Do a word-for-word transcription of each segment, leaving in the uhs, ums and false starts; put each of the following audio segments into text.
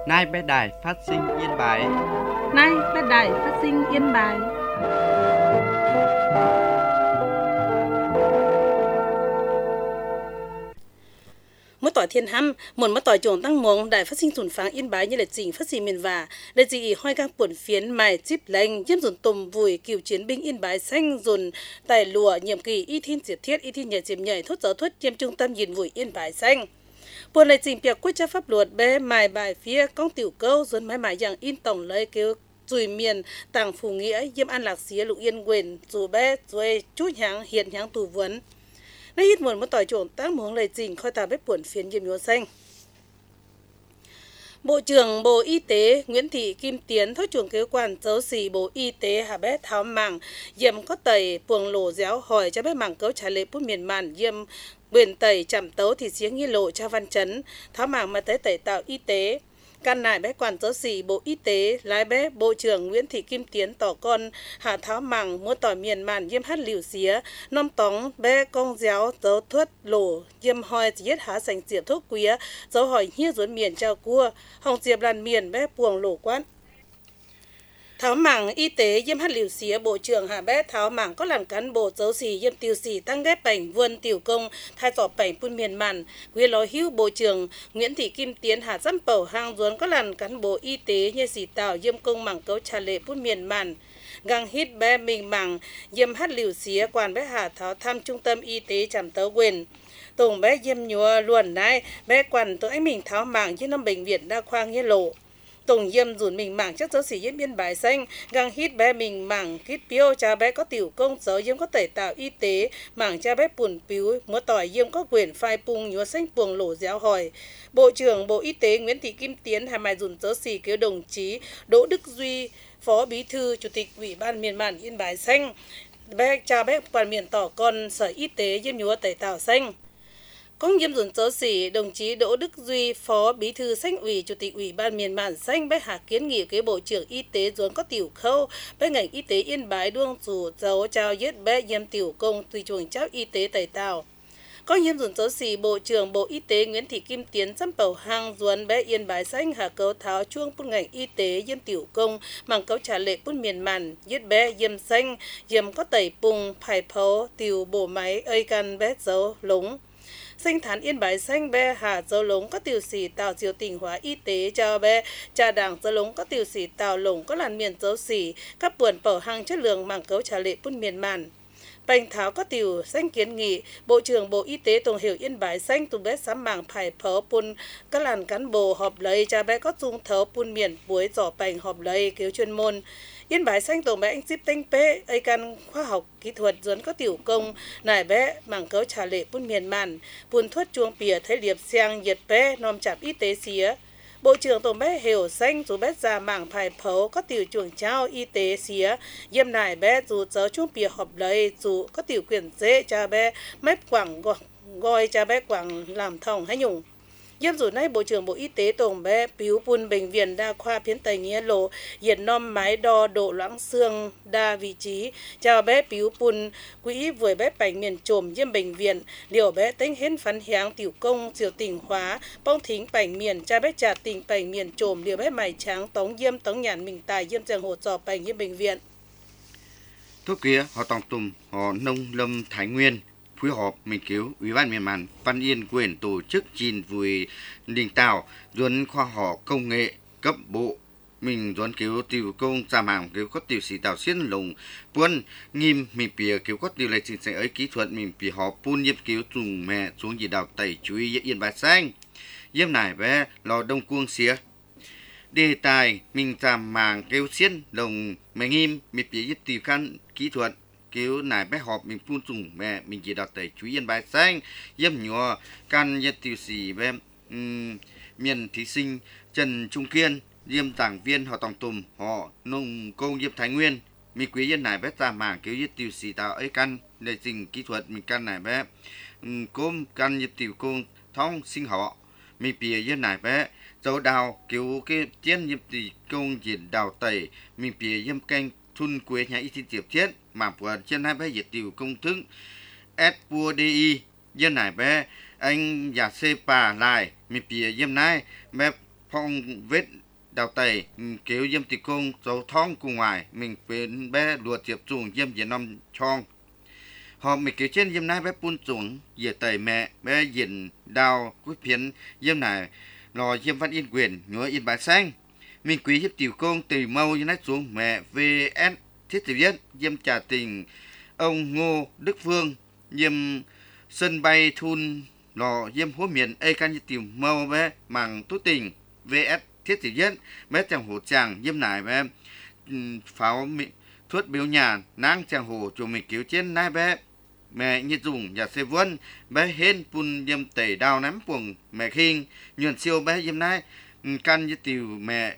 Nay bé đài phát sinh Yên Bái. Nay bé đài phát sinh Yên Bái. Mất tỏi thiên hăm, muốn mất tỏi chuồng tăng muồng đài phát sinh sủn pháng Yên Bái như là trình phát sinh miền và là gì hoài các buồn phiến mài chip lành chiếm dồn tùm vùi cựu chiến binh Yên Bái xanh dồn tài lụa nhiệm kỳ y thiên diệt thiết y thiên nhảy chiếm nhảy thốt giáo thốt chiếm trung tâm nhìn vùi Yên Bái xanh buồn lại trình việc quyết chấp pháp luật bé mài bài phía công tiểu câu dồn mái mái dạng in tổng lấy kêu dùi miền tàng phù nghĩa diêm an lạc xía lục yên quyền dù bé rồi chút nháng hiện nháng tù vấn nay ít muốn mất tỏi trộn tác muống lời trình khơi tà bếp buồn phiến diêm nhúa xanh. Bộ trưởng Bộ Y tế Nguyễn Thị Kim Tiến thốt trưởng kế quan giáo sĩ Bộ Y tế hà bé tháo mảng diêm có tẩy buồng lỗ déo hỏi cho bé mảng cấu trả lệ bút miền màn diêm quyền tẩy chạm tấu thì xiếng nghi lộ cho văn chấn tháo mảng mà tới tẩy tạo y tế. Can nại bé quản giáo sĩ Bộ Y tế lái bé Bộ trưởng Nguyễn Thị Kim Tiến tỏ con hạ tháo mảng mua tỏi miền màn diêm hát liều xía nom tóng bé công giáo dấu thuất lỗ diêm hoi giết há sành diệp thuốc quý dấu hỏi hiết ruốn miền trao cua hồng diệp làn miền bé buồng lỗ quát tháo mảng y tế diêm hát liều xía Bộ trưởng hạ bé tháo mảng có làm cán bộ giáo sĩ diêm tiêu sĩ tăng ghép bảnh vươn tiểu công thay tỏ bảnh phun miền màn quý ló hữu Bộ trưởng Nguyễn Thị Kim Tiến hạ dăm bầu hang ruốn có làm cán bộ y tế như sĩ tào diêm công mảng cấu trà lệ phun miền màn gang hít bé mình mảng diêm hát liều xía quan bé hạ tháo thăm trung tâm y tế chạm tấu quyền tổng bé diêm nhúa luồn nái bé quan tới mình tháo mảng trên năm bệnh viện đa khoa nghĩa lộ tổng diêm dùn mình mảng chất giáo sĩ diêm Yên Bái xanh gang hít bé mình mảng hít piêu cha bé có tiểu công giáo diêm có tẩy tạo y tế mảng cha bé buồn piếu múa tỏi diêm có quyền phai pung nhúa xanh buồng lỗ déo hỏi Bộ trưởng Bộ Y tế Nguyễn Thị Kim Tiến hà mài dùn giáo sĩ kêu đồng chí Đỗ Đức Duy Phó Bí thư Chủ tịch Ủy ban miền màn Yên Bái xanh bé cha bé toàn miền tỏ con Sở Y tế diêm nhúa tẩy tạo xanh công diêm dùn giáo sĩ đồng chí Đỗ Đức Duy Phó Bí thư Xanh ủy Chủ tịch Ủy ban miền màn xanh bé hạ kiến nghị cái Bộ trưởng Y tế ruốn có tiểu khâu bé ngành y tế Yên Bái đuông dù dấu trao giết bé diêm tiểu công tùy chuồng cháu y tế tẩy tào có diêm dùn giáo sĩ Bộ trưởng Bộ Y tế Nguyễn Thị Kim Tiến dăm bầu hang ruốn bé Yên Bái xanh hạ cấu tháo chuông bút ngành y tế diêm tiểu công mảng cấu trả lệ bút miền màn giết bé diêm xanh diêm có tẩy pung phải phấu tiểu bổ máy ơi căn bé dấu lúng sinh thán Yên Bái xanh bé hạ dấu lống có tiểu sĩ tạo diệu tỉnh hóa y tế cho bé trà đảng dấu lống có tiểu sĩ tạo lống có làn miền dấu sĩ các buồn bảo hàng chất lượng mảng cấu trả lệ bút miền màn bành tháo có tiểu xanh kiến nghị Bộ trưởng Bộ Y tế tổng hiệu Yên Bái xanh tụi bé sắm mảng phải phớ pun các làn cán bộ họp lấy cha bé có dung thấu pun miền buổi giỏ bành họp lấy cứu chuyên môn Yên Bái xanh tổng bé anh ship tinh pê ấy căn khoa học kỹ thuật duốn có tiểu công nải bé mảng cấu trả lệ pun miền màn pun thuất chuông pìa thấy liệp xiang nhiệt bé nom chạp y tế xía Bộ trưởng tổng bé hiểu xanh dù bé già mảng phải phấu có tiểu chuồng trao y tế xía diêm nải bé dù giáo chuông pìa họp lấy dù có tiểu quyền dễ cha bé mép quảng gọi cha bé quảng làm thòng hay nhung Diêm dù nay Bộ trưởng Bộ Y tế tổng bé Piếu Pun Bệnh viện Đa khoa Phiến Tây Nghĩa Lộ hiện nom máy đo độ loãng xương đa vị trí chào bé Piếu Pun quỹ vừa bé bảnh miền trồm diêm bệnh viện liều bé tính hến phán hiáng tiểu công diệu tỉnh hóa bông thính bảnh miền cha bé trả tỉnh bảnh miền trồm liều bé mày tráng tống diêm tống nhàn mình tài diêm giang hồ trò bảnh diêm bệnh viện Thuốc kia họ tòng tùm họ nông lâm Thái Nguyên phối hợp nghiên cứu Ủy ban miền màn Văn Yên quyền tổ chức chín vui đình tạo duốn khoa học công nghệ cấp bộ mình duốn cứu tiểu công giảm hàng cứu có tiểu sĩ tạo xiên lồng buôn nghiêm mình bìa cứu có tiểu lệ trình sẽ ấy kỹ thuật mình bìa họ phun nhiếp cứu dùng mẹ xuống gì đào tẩy chú ý Yên Bái xanh diêm nải bé lò đông cuông xía đề tài mình giảm màng kêu xiên lồng mẹ nghiêm mình bìa nhất tiểu khăn kỹ thuật cứu nải bé họp mình phun dùng mẹ mình chỉ đào tẩy chú Yên Bái xanh diêm nhỏ can nhất tiểu sĩ bé um, miền thí sinh Trần Trung Kiên diêm giảng viên họ tòng tùm họ nông công diêm Thái Nguyên mình quý dân này bé ra mảng cứu nhất tiểu sĩ tạo ấy căn để trình kỹ thuật mình căn này bé um, cốm căn nhất tiểu công thông sinh họ mình bìa dân này bé dấu đào cứu cái chiến nhất tiểu công diện đào tẩy mình bìa diêm canh thun quế nhà y thiên tiệp thiết mà vừa trên hai bé diệt tiểu công thức S vua di dân này bé anh giả xê bà lại mình bìa diêm này bé phong vết đào tẩy kéo dâm tì công dấu thong cùng ngoài mình bên bé lùa tiệp dùng dâm diễn năm chong họ mình kéo trên dâm nai bé pun xuống dễ tẩy mẹ bé diễn đào quyết phiến dâm này lò dâm văn yên quyền nhớ yên bãi xanh mình quý dâm tiểu công từ mâu như nách xuống mẹ vê ét thiết tử viết dâm trả tình ông Ngô Đức Phương dâm sân bay thun lò dâm hố miền ê can như tiểu mâu bé màng tốt tình vê ét thiết tử viết bé chàng hồ chàng dâm nải bé pháo thuốc biểu nhà nang chàng hồ chùa mình cứu trên nai bé mẹ như dùng nhà xe vân bé hên pun dâm tẩy đào nắm quần mẹ khiên nhuận siêu bé dâm nai căn như tiểu mẹ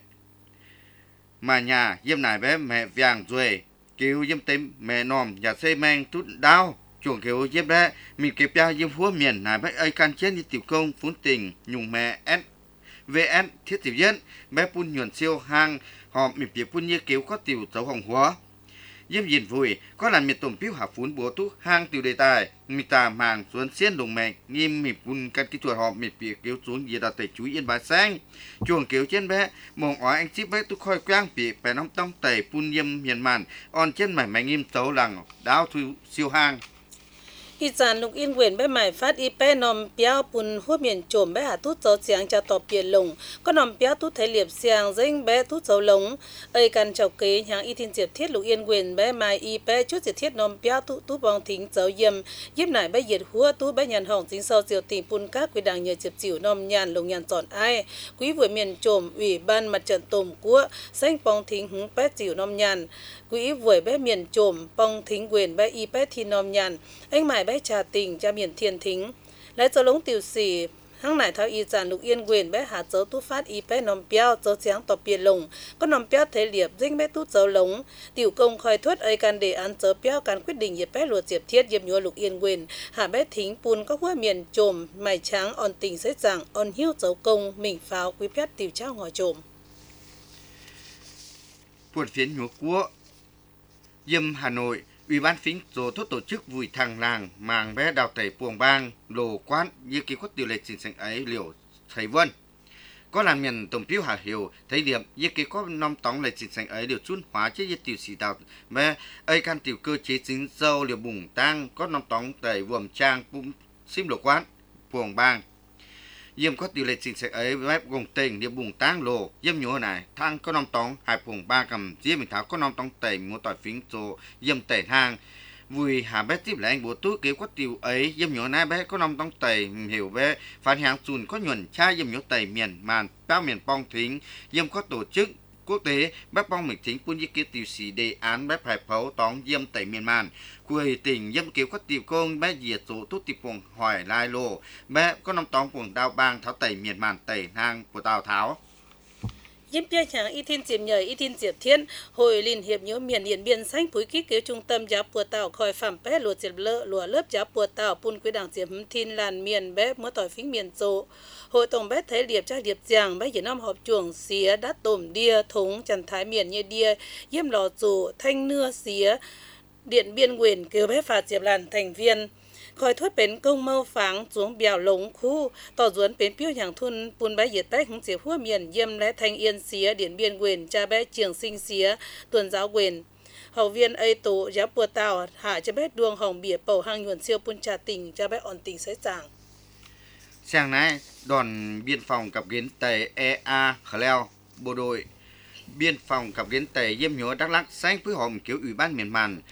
mà nhà dâm nải bé mẹ vàng rồi cứu dâm tím mẹ nòm nhà xe mang tút đau chuồng cứu dâm bé mình kịp ra dâm phúa miền nải bé ơi can chết như tiểu công phún tình nhung mẹ s vê ét thiết tiểu viết bé pun nhuận siêu hang họ mình việc pun như cứu có tiểu dấu hồng hóa dâm diện vui có làm miệt tổn phiếu hạ phún búa tú hang tiểu đề tài mi tà màng xuống xiên đồng mẹ nghiêm mịp pun căn kỹ thuật họ miệt việc cứu xuống gì đặt tẩy chú yên bài sang chuồng cứu trên bé mong ói anh ship bé tú khoi quang bị bé nóng tông tẩy pun dâm hiền màn on trên mảnh mảnh nghiêm tấu lằng đáo thu siêu hang อีจานลูกอินเวนใบใหม่ฟัดอีแป้นอมเปียวปุ่นหัวเมียนโจมใบหาตู้เจ้าเสียงจะตอบเปลี่ยนลงก็นอมเปียวตู้ไทยเหลียบเสียงเร่งแบตู้เจ้าหลงเอ้ยกันเจ้าเกยอย่างอีทินเจ็บเทียดลูกอินเวนใบใหม่อีแป้ชุดเจ็บเทียดนอมเปียวตู้ตู้บองทิ้งเจ้าเยี่ยมยิ้มไหนใบเหยียดหัวตู้ใบยันห้องจิงเศร้าเจียวตีปุ่นก้ากุยดังเหยียดเจ็บจิ๋วนอมยันลงยันจอนไอกุยหัวเมียนโจมวีบ้านมาเจินตุ่มกัวเส้นปองทิ้งหึงแป้จิ๋วนอมยันกุยหัวใบเมียนโจมปองทิ้งเวนใบอีแป้ทีนอมยันเอ็งหมายใบชาติงจะเมียนเทียนทิ้งและจะลงติวสี่ทั้งไหนเท่าอีจานลูกเอียนเวนแบหาเจ้าตู้ฟาดอีแป้นอมเปียวเจ้าเสียงต่อเปลี่ยนลงก็นอมเปียวเทเหลียบยิ่งแบตู้เจ้าหลงติวกงคอยทวดไอการเดอันเจ้าเปียวการquyết địnhเหยียบแป้หลวดเจ็บเทียดเยียบยัวลูกเอียนเวนหาแบทิ้งปูนก็หัวเมียนโจมไม่ช้างอ่อนติ่งเสจังอ่อนหิ้วเจ้ากงหมิ่งฟ้าวกุยแพทติวเจ้าหัวโจมปวดphiến nhúa cua dâm Hà Nội Ủy ban phính số thốt tổ chức vui thằng làng màng bé đào tẩy puồng bang đồ quán như ký khuất điều lệ trình sành ấy liều thầy vân có làm miền tổng phiếu hà hiểu thấy điểm như ký có năm tóng lệ trình sành ấy liều chun hóa chế như tiểu sĩ đào bé ấy can tiểu cơ chế chính dâu liều bùng tăng có năm tóng tẩy vuông trang bụng sim đồ quán puồng bang dâm có điều lệ trình sành ấy với gồng tình liều bùng tăng lồ dâm nhúa này thang có năm tóng hai puồng ba cầm dĩa mình tháo có năm tóng tẩy mua tỏi phính số dâm tẩy hang vui hà bé tiếp lại anh bố tú kế quát tiêu ấy dâm nhỏ nai bé có năm tông tẩy hiểu bé phản hàng sùn có nhuận cha dâm nhỏ tẩy miền màn bao miền pong thính dâm có tổ chức quốc tế bác pong mình thính quân kế tiêu sĩ đề án bé phải phấu tóng dâm tẩy miền màn quầy tỉnh dâm kế quát tiêu công bé diệt số tú tiệp quần hỏi lai lô bé có năm tông quần đao bang tháo tẩy miền màn tẩy hang của tào tháo ยิ้มเปียหางอีทินเจียมใหญ่อีทินเจียบเทียนโหยลินเหียบเหนียวเมียนเหียนเบียนแสงปุ๋ยกิ๊กเกี่ยวจุงเติมจับปัวเต่าคอยฝ่ำแป้หลวดเจียบเลอะหลวดเลิบจับปัวเต่าปุ่นกุยด่างเจียมทินลานเมียนแบ๊เมื่อต่อยฟิ้งเมียนโจโหยตรงแบ๊ไทยเหลียบจ้าเหลียบจางแบ๊เหยียน้ำหอบจ่วงเสียดัดตุ่มเดียถงจันท้ายเมียนเยเดียเยี่ยมหล่อจูแท่งเนื้อเสียเđiện biên quyền kêu bé phạt diệp làn thành viênคอยทวดเป็นกงเมาฝังสวงเบี่ยวหลงคู่ต่อสวนเป็นเปี้ยวอย่างทุนปูนใบเหยียดแป้ของเสียหัวเมียนเยี่ยมและแทงเอียนเสียเดียนเบียนเวนจะแบเจียงซิงเสียตวนเจ้าเวนเฮาเวียนไอโตยับปัวเต่าหาจะแบดวงห้องเบียเป่าหางหยวนเซียวปุนชาติงจะแบอ่อนติงใส่จาง Sáng nay, đoàn biên phòng cặp kiến tề e a Khờ Leo, bộ đội biên phòng cặp kiến tề Diêm Nhúa Đắk Lắk sáng phối hợp kiểu ủy ban miền màn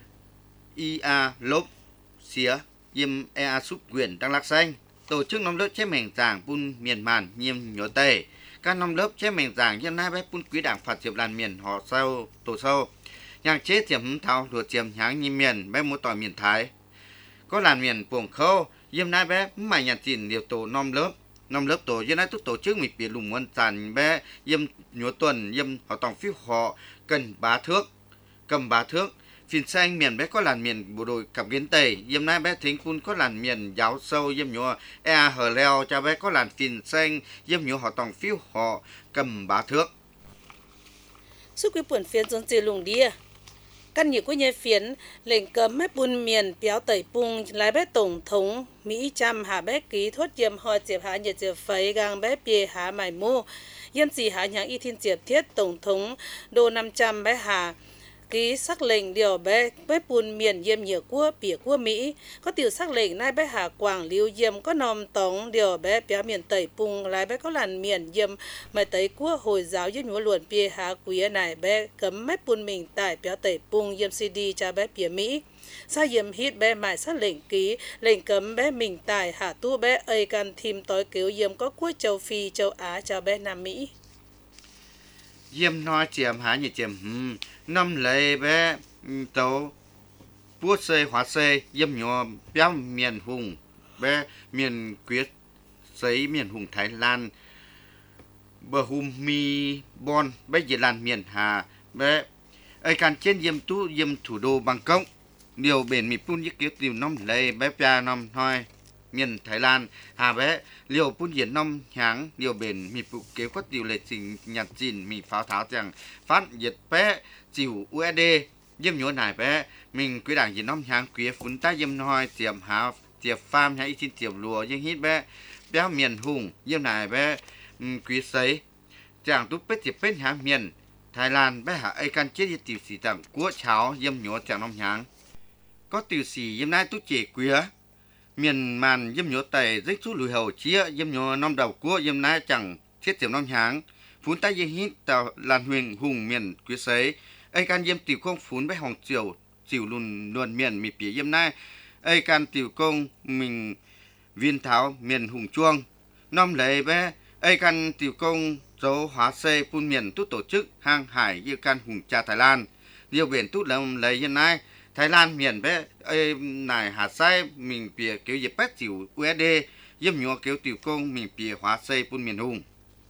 i a Lốp Xía Diêm e a Súp Quyền Đắk Lắk xanh tổ chức năm lớp chế mèn giảng pun miền màn Diêm Nhúa Tề các năm lớp chế mèn giảng Diêm Nai bé pun quý đảng phạt diệp làn miền họ sâu tổ sâu nhàng chế diệm thao đùa diệm nháng như miền bé mua tỏi miền Thái có làn miền Puồng Khâu Diêm Nai bé mày nhàn chỉnh điều tổ năm lớp năm lớp tổ Diêm Nai tốt tổ chức mình biệt lùng quân tràn bé Diêm Nhúa Tuần Diêm họ tòng phiếu họ cần bá thước cầm bá thước phiên xanh miền bé có làn miền bộ đội cặp kiến tề Diêm Nai bé thính phun có làn miền giáo sâu Diêm Nhúa e hờ leo cha bé có làn phiên xanh Diêm Nhúa họ tòng phiếu họ cầm bá thước suốt quý buồn phiên dồn chê lùng đi căn nhiều của nhà phiến lệnh cấm mấy buôn miền béo tẩy bung lái bé tổng thống Mỹ trăm hạ bé ký thốt yếm họ diệp hạ nhiệt diệp phấy gang bé bìa hạ mải mô yếm gì hạ nhang y thiên diệp thiết tổng thống đô năm trăm bé hạ ký sắc lệnh điều bé bé buôn miền yếm nhiều của bìa của Mỹ có tiểu sắc lệnh nai bé hạ quảng lưu yếm có nòm tống điều bé béo miền tẩy bung lái bé có làn miền yếm mày tẩy của hồi giáo yếm nhúa luồn bìa hạ quý này bé cấm mấy buôn mình tại béo tẩy bung yếm xê đê cha bé bìa Mỹ sa yếm hít bé mãi sát lệnh ký lệnh cấm bé mình tài hạ tu bé ây can thìm tối cứu yếm có quốc châu Phi châu Á cho bé Nam Mỹ yếm nói chiếm há như chiếm ừm năm lấy bé tấu bút xây hóa xây yếm nhỏ béo miền hùng bé miền quyết giấy miền hùng Thái Lan bờ hùm mi bon bé Việt Nam miền Hà bé ây can trên yếm tu yếm thủ đô Bangkok điều bền mi pun yết kiết điều năm lấy bé pia năm thôi miền Thái Lan hà bé liều pun diễn năm háng điều bền mi pu kế quất điều lệ trình nhật trình mi pháo tháo rằng phát diệt bé chịu u ét đê yếm nhớ này bé mình quý đảng diễn năm háng quý phun ta yếm nói tiệm hà tiệm farm hay xin tiệm lúa nhưng hít bé bé miền hùng yếm này bé quý sấy chẳng tút bé tiệm bé háng miền Thái Lan bé hạ ai can chết đi tiểu sĩ tặng của cháu yếm nhớ chẳng năm háng có tiểu sĩ yếm nay tút trẻ quý miền màn yếm nhớ tày rách chú lùi hầu chia yếm nhớ năm đầu của yếm nay chẳng thiết tiệm năm háng phun ta yếm hít tàu làn huyền hùng miền quý sấy ai can yếm tiểu công phun bé hồng chiều chiều lùn luồn miền mì pía yếm nay ai can tiểu công mình viên tháo miền hùng chuông năm lấy bé ai can tiểu công dấu hóa xây phun miền tút tổ chức hang hải như can hùng cha Thái Lan điều biển tút làm lấy hiện nay Thái Lan miền bé ai này hạt sai mình pía kiểu dịp bét chịu u ét đê yếm nhớ kiểu tiểu công mình pía hóa xây phun miền hùng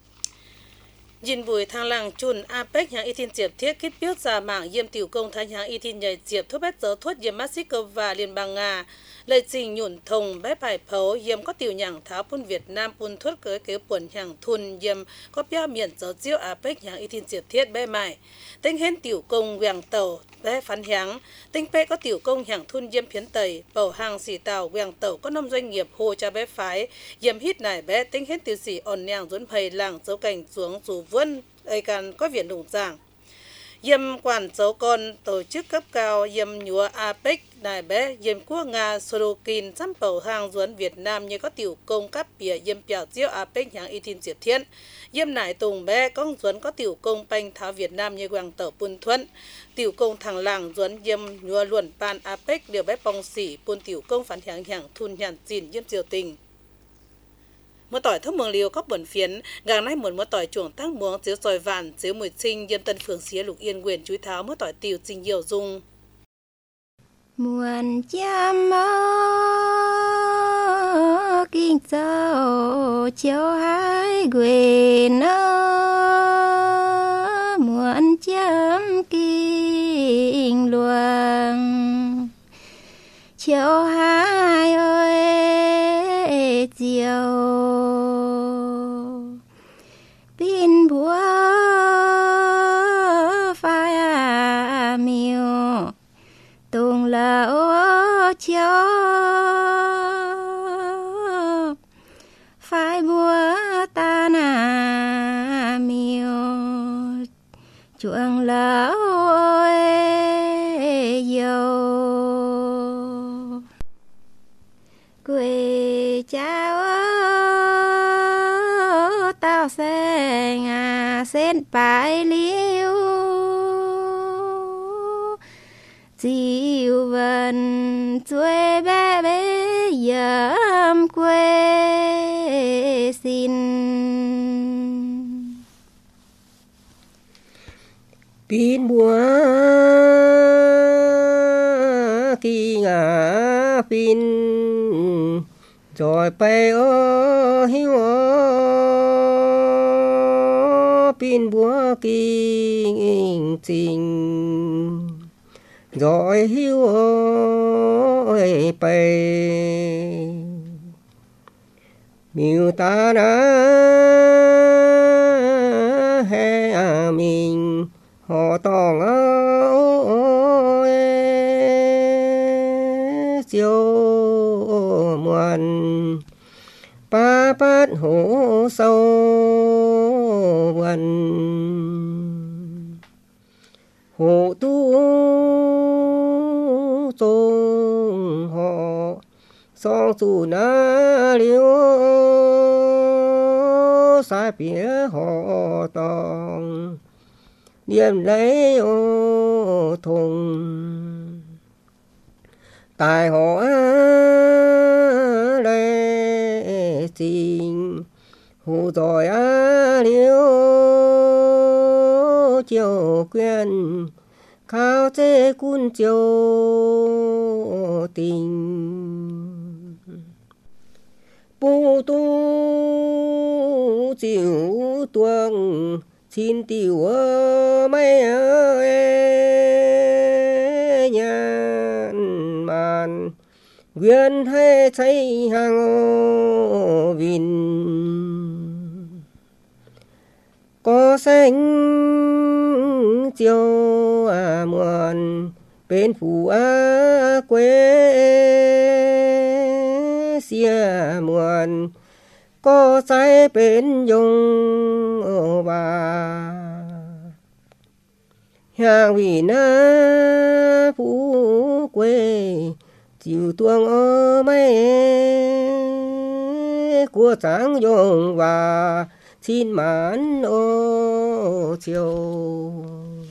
Dinh bùi thang làng chun a pếch hàng y thiên diệp thiết kích biết ra mạng yếm tiểu công thái hàng y thiên nhảy diệp thuốc bét dỡ thuốc yếm Mexico và Liên bang Nga lời trình nhụn thùng bé bài phấu yếm có tiểu nhàng tháo pun Việt Nam pun thuốc cưới kế buồn hàng thun yếm có bia miền dỡ chiếu a pếch hàng y thiên diệp thiết bé mải tính hên tiểu công quàng tàu bé phán háng tính pê có tiểu công hàng thun yếm phiến tẩy bầu hàng xỉ tàu quàng tàu có nông doanh nghiệp hồ cha bé phái yếm hít này bé tính hên tiểu sĩ ổn nhàng dốn phầy làng dấu cảnh xuống dù vươn ai can có viện đồng giảng yếm quản dấu con tổ chức cấp cao yếm nhúa a pếch này bé yếm quốc Nga Sorokin chăm bầu hàng duấn Việt Nam như có tiểu công cấp bìa yếm biểu chiếu a pếch hàng y thiên diệp thiên yếm nải tùng bé con duấn có tiểu công banh tháo Việt Nam như quang tàu pun thuận tiểu công thằng làng duấn yếm nhúa luồn pan a pếch điều bé bong xỉ pun tiểu công phản hàng hàng thun nhàn chín yếm triều tìnhมื่อต่อยทั้งเมืองเลียวก็บ่นเฟียนกางในเหมือนเมื่อต่อยจ่วงตั้งเมืองเสียวซอยหวานเสียวหมวยซิงเยี่ยมตันเฟืองเสียลูกเอียนเวียนจุ้ยเท้าเมื่อต่อยติวจิงเยี่ยวจุงมวนจำมอกิ่งเจ้าเชียวหายเวียนมวนจำกิ่งหลวงเชียวหายเอ้ยเจียวปินบัวฟ้าเมียวตรงละโอเชียวฟ้าบัวตาหนาเมียวจวงละโอเยยวกุยเจ้าเต้าแสงอาเส้นปลายเลี้ยวจิววันช่วยแบ่เบยามกวยสินปีนบัวกีงาปีนจอยไปโอ้หิวปีนบัวกิงจริงจอยหิวไปมิวตานาให้อามิงหอตองเอ้ chiều muộn ba bát hổ sâu vần hổ tu sông họ song su na liu sa phía họ tòng niệm lấy ô thùng tài họ lê trình hù rồi á liu chiều quyền khao chế quân chiều tình bù tu chịu tuồng xin tiểu mấy nhàn màn nguyên hay thấy hàng vìn có xanh chiều à muộn bên phủ à quê xia muộn có trái bên dùng bà hàng vì na phủ quê chịu tuông ở mấy của tráng dùng và xin mãn ô chiều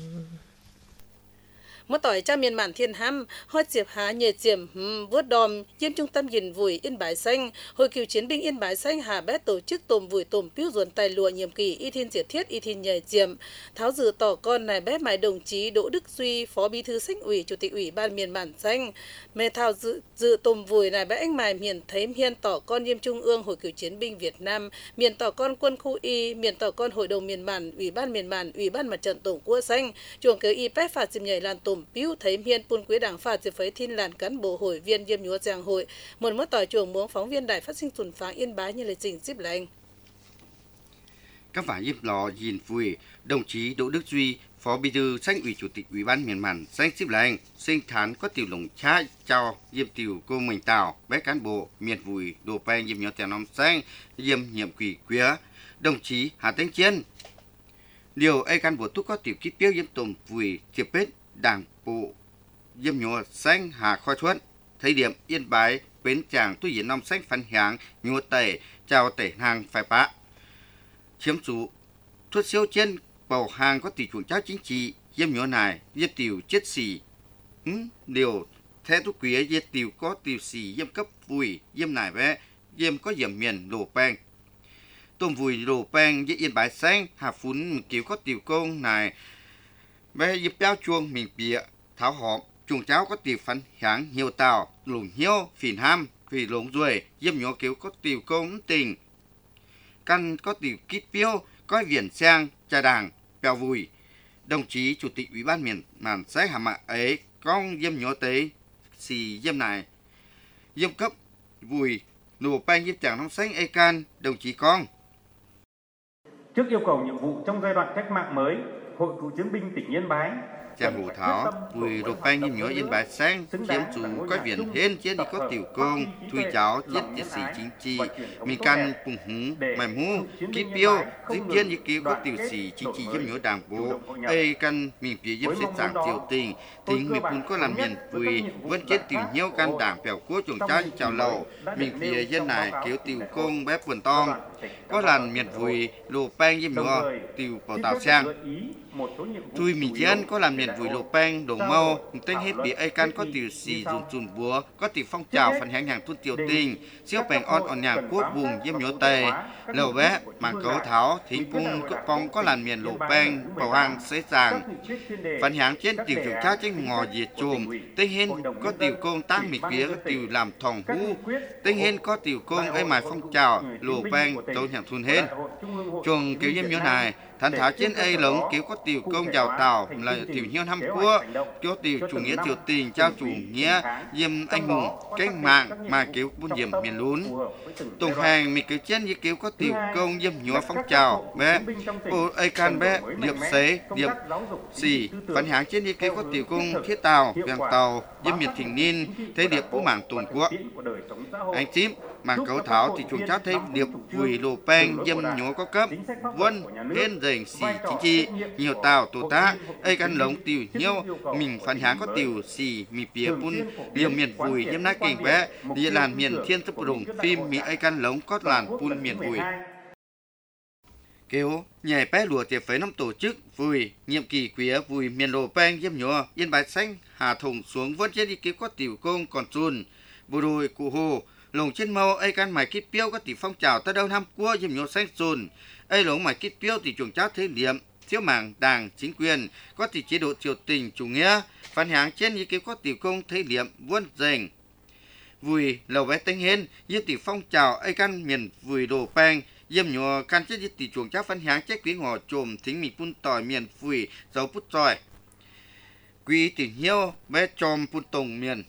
mất tỏi cha miền mạn thiên ham hót diệp há nhẹ diệm vớt đòm chiếm trung tâm nhìn vùi yên bái xanh hội cựu chiến binh yên bái xanh hà bé tổ chức tôm vùi tôm piu ruồn tài lụa nhiệm kỳ y thiên diệt thiết y thiên nhẹ diệm tháo dự tỏ con này bé mãi đồng chí Đỗ Đức Duy phó bí thư Xanh ủy chủ tịch ủy ban miền mạn xanh mẹ thảo dự dự tôm vùi này bé anh mài miền thấy miền tỏ con nghiêm trung ương hội cựu chiến binh Việt Nam miền tỏ con quân khu y miền tỏ con hội đồng miền mạn ủy ban miền mạn ủy ban mặt trận tổ quốc xanh chuồng kế y bé phạt dìm nhảy làn tôm piu thấy miền pun quý đảng phạt dịp phấy thiên làn cán bộ hội viên diêm nhúa giang hội một mất tỏi chuồng muống phóng viên đài phát sinh tuần phá Yên Bái như lời trình díp lệnh các phản yếp lò dìn vui đồng chí Đỗ Đức Duy phó bí thư Xanh ủy chủ tịch ủy ban miền mạn xanh díp lệnh sinh thán có tiểu lồng cha chào diêm tiểu cô mình tào bé cán bộ miền vui đồ pen diêm nhúa tiền nom xanh diêm nhiệm quỷ quía đồng chí Hà Tĩnh Chiến điều ai cán bộ thúc có tiểu kít tiêu diêm tôm vui tiệp bết đảng bộ diêm nhúa xanh Hà Khoi Thuận thời điểm Yên Bái bến tràng tu diễn nom xanh phản hạng nhúa tẩy chào tẩy hàng phải bạ chiếm chủ thuốc siêu trên bầu hàng có tỷ chuộng cháo chính trị diêm nhúa này diêm tiểu chết xì ừ, điều theo thuốc quý diêm tiểu có tiểu xì diêm cấp vui diêm này bé diêm có diêm miền đồ bang tôm vui đồ bang với Yên Bái xanh Hà Phún kiểu có tiểu công này bé diêm béo chuông mình bịa tháo họp chuồng cháo có tiểu phản hạng nhiều tàu lủng hiếu phìn ham vì lủng ruồi diêm nhúa kiểu có tiểu công tình căn có tiểu kít piêu có viền sang trà đàng bèo vùi đồng chí chủ tịch ủy ban miền mạn xanh Hà Mạ ấy con diêm nhúa tế xì diêm này diêm cấp vùi nổ banh diêm chàng nông xanh ê can đồng chí con trước yêu cầu nhiệm vụ trong giai đoạn cách mạng mới hội cựu chiến binh tỉnh Yên Bái chàng hủ tháo vùi đồ banh diêm nhúa Yên Bái xanh chiếm chủ có viền hên chiến đi có tiểu công thui cháo chết chết xì chính trị mình can cùng hú mày mú kít piêu diêm viên như cứu có tiểu xì chính trị diêm nhúa đảng bộ ê căn mình phía diêm xếp giảng tiểu tình tính mình cũng có làm miền vùi vẫn chết tiểu nhiêu can đảng bèo cua chuồng cháo chào lầu mình phía dân này cứu tiểu công bé quần tong có làm miền vùi đồ banh diêm nhúa tiểu bảo tàu sang thui mình chiến có làm miền vùi lộ bang đồng mau tên hết bị ai can có tiểu xì dùng chùn búa có tiểu phong trào phần hạng hàng tuân tiểu tình siêu bèn on on nhàng quốc vùng diêm nhúa tây lầu bé mảng cấu tháo thính cung cướp phong có làm miền lộ bang bảo hàng xế sàng phần hạng trên tiểu chủ trác trên ngò diệt chùm tên hên có tiểu công tác mịch phía có tiểu làm thòng hú tên hên có tiểu công ai mài phong trào lộ bang tấu nhàng thun hên chuồng kiểu diêm nhúa này Thần thảo trên ấy lống kéo có tiểu công giàu tàu là tiểu hiếu năm quốc, kéo tiểu chủ nghĩa triều tình trao chủ nghĩa diêm anh hùng cách mạng mà kéo buôn diệm miền lún. Tổng hàng mình kéo trên như kéo có tiểu công diêm nhúa phong trào bé ô ấy can bé điệp xế điệp xì phản háng trên như kéo có tiểu công thiết tàu vàng tàu diêm miền thỉnh niên thế điệp của mảng tổng quốc. Anh tím mà cấu thảo thì chúng cháu thấy điệp vùi lô pen dâm nhúa có cấp vân hên dành xì chính trị nhiều tàu tổ tá ấy căn lống tiểu nhiêu mình phản háng có tiểu xì mì pía pun liều miền vùi dâm nát kinh bé địa làn miền thiên sấp rùng phim mì ấy căn lống có làn pun miền vùi kêu nhảy bé lùa tiệp phế năm tổ chức vùi nhiệm kỳ quý vùi miền lô pen dâm nhúa yên bái xanh hà thùng xuống vân trên đi kiếm có tiểu công còn chun bộ đội cụ hồ lồng trên màu ấy căn mày kít piêu có tỷ phong trào tới đâu năm cua dìm nhô xanh xùn ấy lồng mày kít piêu thì chuồng cháu thế điểm thiếu mảng đảng chính quyền có tỷ chế độ triều tình chủ nghĩa phản háng trên ý kiến có tỷ công thế điểm vốn dành vùi lầu bé tinh hên như tỷ phong trào ấy căn miền vùi đồ peng dìm nhô căn chết như tỷ chuồng cháu phản háng chết quý ngò trồm thính mì pun tỏi miền vùi dấu bút tròi quý tỷ hiếu bé tròm pun tùng miền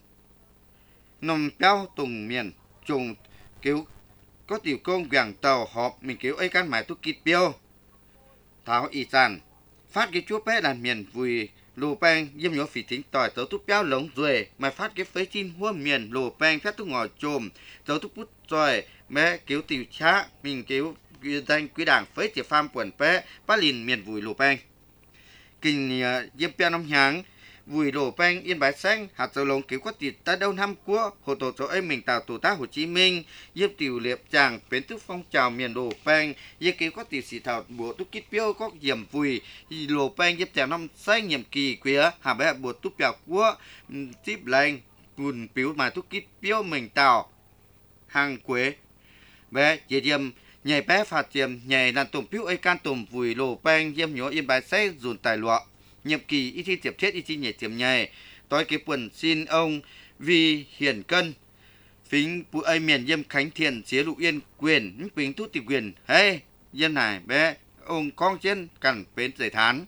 nằm béo tùng miền trùng kiểu có tiểu công vàng tàu họp mình kiểu ấy căn mãi tu kít biêu tháo y sàn phát cái chúa bé là miền vùi lô bang diêm nhỏ phỉ tính tỏi tấu tu béo lống rồi mà phát cái phế chim hoa miền lô bang phép tu ngò trồm tấu tu bút rồi bé kiểu tiểu chá mình kiểu danh quý đảng phế chỉ pham quần bé bát lìn miền vùi lô bang kinh diêm pe năm nháng vùi đổ bang yên bái xanh hạt dầu lồng cứu có tịt ta đâu năm cua hồ tổ chỗ ấy mình tạo tổ tác Hồ Chí Minh diêm tiểu liệp chàng bến thức phong trào miền đổ bang diêm cứu có tịt xì thảo bộ túc kít piêu có diệm vùi đổ bang diêm chàng năm xanh nhiệm kỳ quía hà bé bộ túc bèo cua tiếp lành bùn piếu mà túc kít piêu mình tạo hàng quế bé dễ diêm nhảy bé phạt diệm nhảy làn tùng piếu ấy can tùng vùi đổ bang diêm nhỏ yên bái xanh dùn tài lọ nhiệm kỳ y thi tiệp chết y thi nhẹ tiệm nhảy tôi cái quần xin ông vì hiển cân phính bụi ấy miền diêm khánh thiền chế lụ yên quyền bình thu tịch quyền hey dân này bé ông con trên cần bến giải thán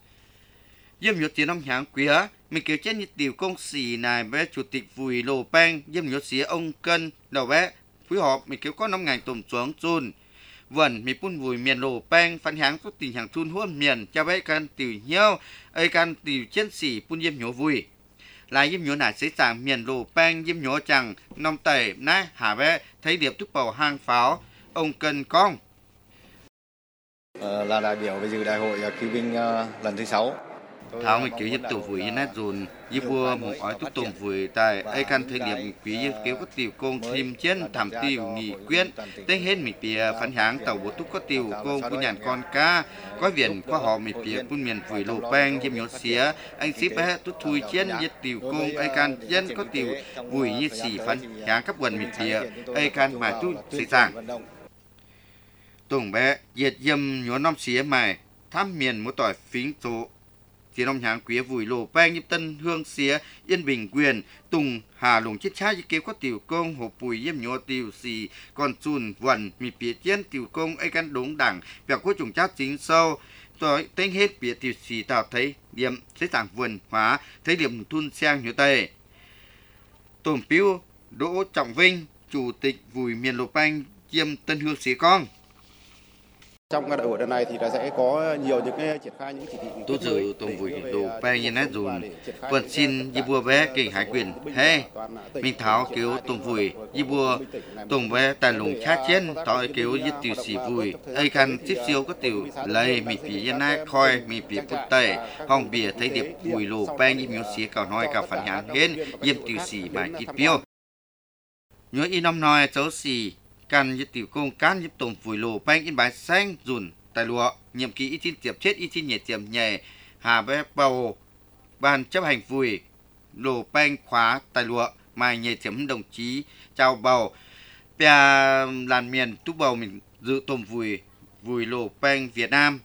diêm nhốt chiến năm tháng quý á mình kêu chết như tiểu công sĩ này bé chủ tịch vùi lô bang diêm nhốt xía ông cân đầu bé phối hợp mình kêu có năm ngàn tôm xuống chun vần mi pun vùi miền lô bang phản háng có tình hàng thun huôn miền cho bé can tiểu nhiêu ấy can tiểu chiến sĩ pun diêm nhổ vùi lại diêm nhổ nải sẽ chẳng miền lô bang diêm nhổ chẳng nông tẩy nái hà bé thấy điệp thúc bầu hang pháo ông cần con ờ, là đại biểu về dự đại hội cựu binh uh, lần thứ sáu tháo người kiểu giúp tù vùi như nát dồn như vua một ói túc tùng vùi tại ấy căn thời điểm quý như kiểu có tiểu công thêm chiến thảm tiêu nghị quyến tên hết mình bìa phản háng tàu bộ túc có tiểu công của nhàn con cá có viện qua họ mình bìa quân miền vùi lô bang diêm nhốt xía anh ship bé tút thui chiến như tiểu công ấy căn chiến có tiểu vùi như xỉ phản háng cấp quần mình bìa ấy căn mà tu xây sàng tùng bé diệt diêm nhốt năm xía mày thăm miền một tỏi phính số thì năm tháng quý vùi lô bang như Tân Hương xía Yên Bình Quyền Tùng Hà Lùng chết trái như kêu có tiểu công hộp bùi yếm nhô tiểu xì còn chùn vần mì bía chiến tiểu công ấy căn đống đẳng việc của chủng chát chính sâu tôi tên hết bía tiểu xì tạo thấy điểm sẽ tảng vườn hóa thấy điểm thun sang như tây tổn piu Đỗ Trọng Vinh chủ tịch vùi miền lô bang chiêm Tân Hương xía con. Trong đại hội lần này thì là sẽ có nhiều những cái triển khai những chỉ thị tôi dự tổng vùi đồ pe như nát dùn quần xin di bùa bé kinh hải quyền hey minh tháo kiểu tổng vùi di bùa tổng bé tài lùng khác chiến tỏi kiểu di tiểu xỉ vùi ai khăn tiếp siêu có tiểu lấy mì phỉ yên nát khoi mì phỉ phút tây hòng bìa thấy điệp vùi lô pe như miếu xía cào nói cào phản hạng hết diêm tiểu xỉ mà kít piêu nhớ y năm nói cháu xỉ căn như tiểu công can như tổng vùi lô bang in bài xanh dùn tài lụa nhiệm kỳ y tin tiệp chết y tin nhẹ tiệm nhẹ hà bé bầu ban chấp hành vùi lô bang khóa tài lụa mai nhẹ tiệm đồng chí chào bầu bè làn miền túc bầu mình dự tổng vùi vùi lô bang Việt Nam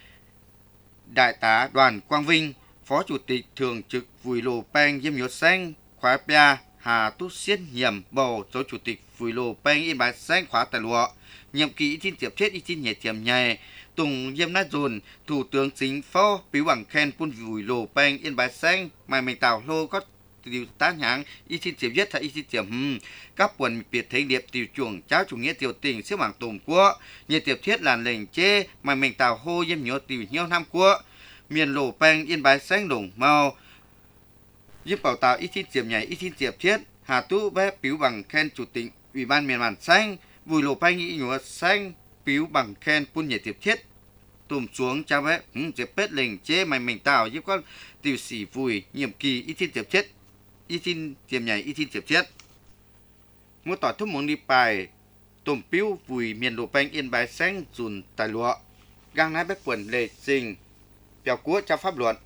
đại tá Đoàn Quang Vinh phó chủ tịch thường trực vùi lô bang diêm nhốt xanh khóa bè Hà Túc Xiết nhiệm bầu cho chủ tịch vùi lô bang in bài xanh khóa tài lụa nhiệm kỳ tin tiệp chết y tin nhẹ tiệm nhẹ Tùng Diêm Nát Dùn, Thủ tướng Chính phủ biểu bằng khen Pun Vùi Lô Beng Yên Bái Xanh, Mai Mình Tào Lô có điều tác nhãn y xin chiếm nhất hay y xin chiếm hừm các quần biệt thấy điệp tiểu chuồng cháu chủ nghĩa tiểu tình xếp bảng tùng quốc nhiệt tiệp thiết làn lệnh chê mà mình tào hô yếm nhớ tiểu nhiều năm quốc miền Lô Beng Yên Bái Xanh đồng màu giúp bảo tàu y xin chiếm nhảy y xin chiếm thiết Hà Tú bé biểu bằng khen chủ tịch Ủy ban miền Màn Xanh Vùi Lô Beng y nhớ xanh biểu bằng khen Pun nhiệt tiệp thiết tùm xuống cháu bé hừm dẹp bết lệnh chê mà mình tào giúp con tiểu sĩ vùi nhiệm kỳ y xin chiếm thiết y xin tiềm nhảy y xin tiềm chết mua tỏi thuốc muốn đi bài tôm piu vùi miền Lô Beng Yên Bái Xanh dùn tài lụa gang nái bếp quần lệ trình bèo cúa trong pháp luật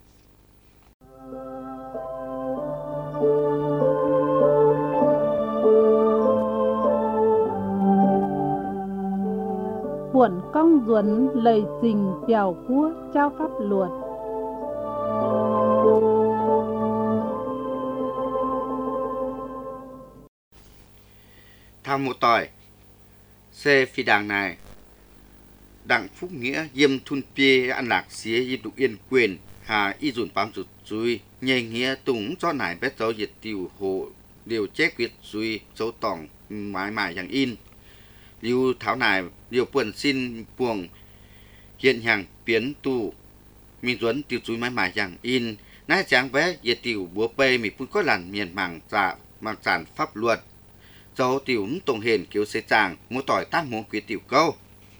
buồn cong duẩn lời trình bèo cúa trao pháp luật. Tham một tỏi xe phi đàng này Đặng Phúc Nghĩa Diêm Thun Pie ăn lạc xía Diêm Đục Yên Quyền Hà y dùn bám rụt dùi nhảy nghĩa tùng cho nải bét dấu diệt tiểu hộ điều chết quyết dùi dấu tỏng mãi mãiอย่างin lưu tháo nải điều quần xin buồng hiện hàng biến tù mình duấn tiểu dùi mãi mãiอย่างin nái tráng vé diệt tiểu búa bê mình cũng có làn miền mảng dạ mảng sản pháp luật dấu tiểu tổng hiền kiểu xe chàng mua tỏi tác muốn quyết tiểu câu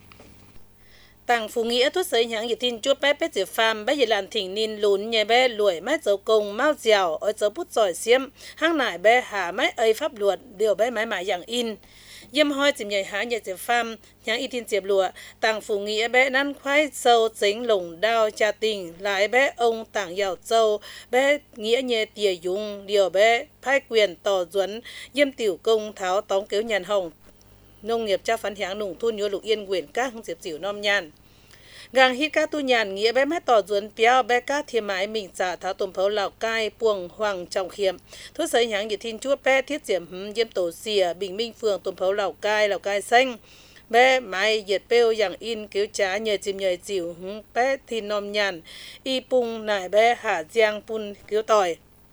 Tàng Phú Nghĩa thuốc sấy nhãn dịch tin chuột bé bé diệp phàm bé dịch làn thỉnh nín lún nhẹ bé lùi mát dấu công mau dẻo ở dấu bút giỏi xiêm hang nải bé hà mát ấy pháp luật điều bé mãi mãi dạng in Diêm hoi chìm nhảy há nhẹ diệp phàm nhãn y tin diệp lụa Tàng Phú Nghĩa bé năn khoai sâu chính lồng đao cha tình lại bé ông Tàng Giảo Châu bé nghĩa nhẹ tìa dùng điều bé phai quyền tỏ duẩn Diêm tiểu công tháo tóm kéo nhàn hồng nông nghiệp cha phán hiáng nùng thôn nhớ lục yên quyển các diệp diệu nom nhàn gang hít cá tu nhàn nghĩa bé mát tỏ duẩn béo bé cá thiềm mái mình trả tháo tôm phấu Lào Cai Puồng Hoàng Trọng Khiêm thuốc sấy nhãn nhiệt tin chuột bé thiết diệm Diêm tổ xìa Bình Minh phường tôm phấu Lào Cai Lào Cai xanh bé máy diệt bêu dạng in cứu trá nhờ chìm nhờ chịu bé thì nom nhàn y pung nải bé hạ giang pun cứu tỏi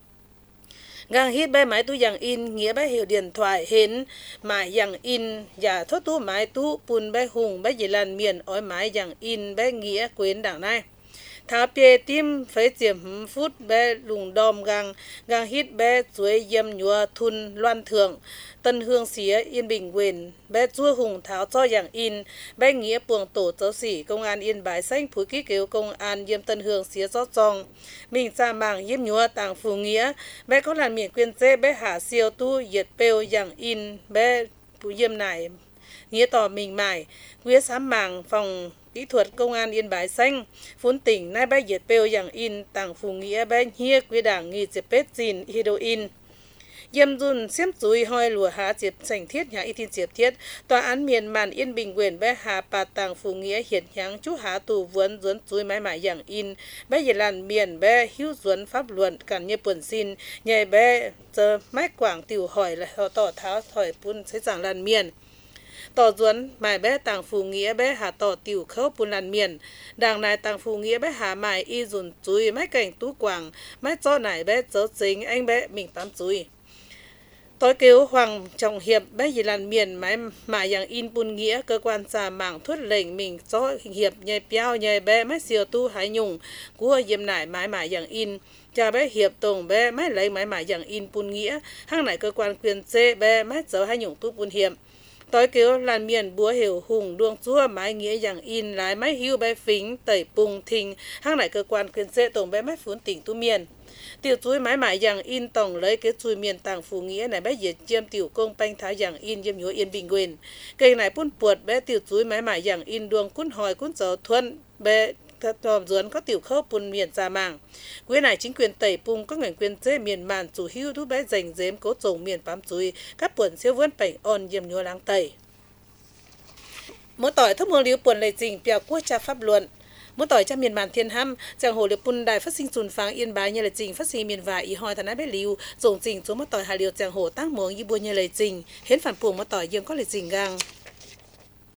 gang hít bé máy tu dạng in nghĩa bé hiểu điện thoại hến mãi dạng in giả thoát tu máy tu pun bé hùng bé dì lan miền ói máy dạng in bé nghĩa quyến đảng này tháo bia tim phải chiếm phút bé lùng đom gang gang hít bé chuối yếm nhua thun loan thượng Tân Hương xía Yên Bình quyền bé chua hùng tháo cho dạng in bé nghĩa buồng tổ giáo sĩ công an Yên Bái Xanh phú ký cứu công an Diêm Tân Hương xía gió tròn mình ra mảng yếm nhua Tàng Phú Nghĩa bé có làn miệng quyền dê bé hạ siêu tu diệt bêu dạng in bé phú yếm này nghĩa tỏ mình mải quyết sám mảng phòng kỹ thuật công an Yên Bái Xanh phun tỉnh nay bé diệt bêu dạng in Tàng Phú Nghĩa bé hia quy đảng nghi diệt bết xin heroin Diêm dùn xiêm chúi hoi lùa há diệp sành thiết nhà y tin diệp thiết tòa án miền màn Yên Bình quyền bé hà bà Tàng Phú Nghĩa hiện nháng chú há tù vốn duấn chúi mãi mãi dạng in bé dịch làn miền bé hữu duấn pháp luận cản như buồn xin nhảy bé giờ mái quảng tiểu hỏi là họ tỏ tháo hỏi pun sẽ giảng làn miền tỏ duấn mãi bé Tàng Phú Nghĩa bé hà tỏ tiểu khâu pun làn miền đảng này Tàng Phú Nghĩa bé hà mãi y dùn chúi mái cảnh tú quảng mái cho nải bé dấu chính anh bé mình tám chúi tối cứu Hoàng Trọng Hiệp bé gì làn miền mãi mà dạng in pun nghĩa cơ quan xà mảng thuyết lệnh mình cho hiệp nhảy piao nhảy bé mái siêu tu hái nhung của diêm nải mãi mãi dạng in cha bé hiệp tổng bé mái lấy mãi mãi dạng in pun nghĩa hang nải cơ quan quyền c bé mái dấu hái nhung tu pun hiệp tối cứu làn miền búa hiểu hùng đuông chúa mái nghĩa dạng in lái mái hưu bé phính tẩy pung thình hang nải cơ quan quyền c tổng bé mái phun tỉnh tu miền tiểu chuối mãi mãi dạng in tổng lấy cái chuối miền Tàng Phú Nghĩa này bé diệt chiêm tiểu công banh thái dạng in diêm nhúa Yên Bình quyền cây này pun puột bé tiểu chuối mãi mãi dạng in đuông cún hỏi cún gió thuần bé thòm duẩn có tiểu khâu pun miền ra mảng quê này chính quyền tẩy pung có ngành quyền chế miền màn chủ hưu thú bé dành dếm cố trồng miền bám chuối các buồn siêu vươn bảy on diêm nhúa láng tẩy mỗi tỏi thấp mương liu buồn lệ trình bèo quốc cha pháp luận mỗi tỏi trong miền màn thiên hăm chẳng hồ liệp pun đài phát sinh sùn pháng Yên Bái như lời trình phát sinh miền vải ý hoi thằng bé liu dùng trình số mỗi tỏi hà liều chẳng hồ tăng muống như buôn như lời trình hến phản buồng mỗi tỏi dương có lời trình gang